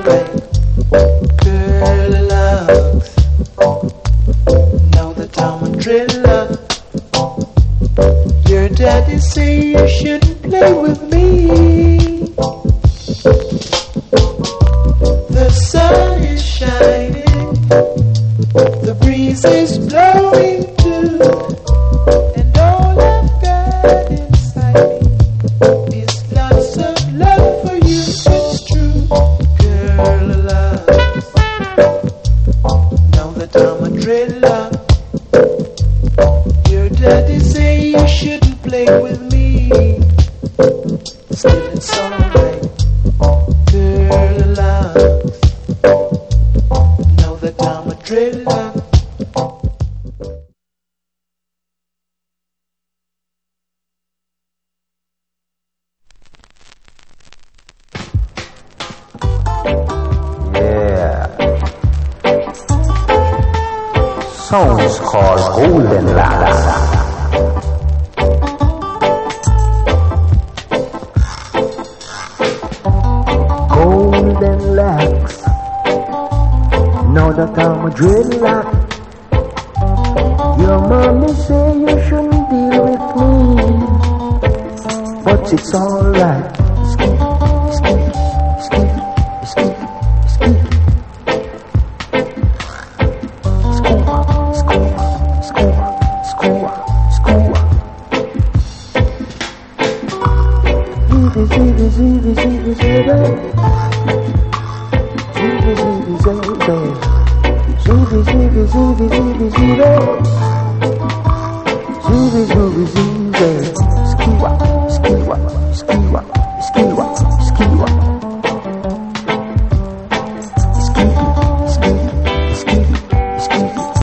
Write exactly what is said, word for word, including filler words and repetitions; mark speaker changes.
Speaker 1: alright. Curly locks. Know that I'm a driller. Your daddy say you shouldn't play with me. The sun is shining, the breeze is blowing too, and all I've got inside me is lots of love for you. It's true, girl, love. Know that I'm a driller. Your daddy say you shouldn't play with me. Still it's alright, girl, love. Know that I'm a driller.
Speaker 2: Song's called Golden Locks. Golden Locks. Know that I'm a dreadlock. Your mommy say you shouldn't deal with me, but it's alright. Skip, skip, skip, skip, skip. Zero.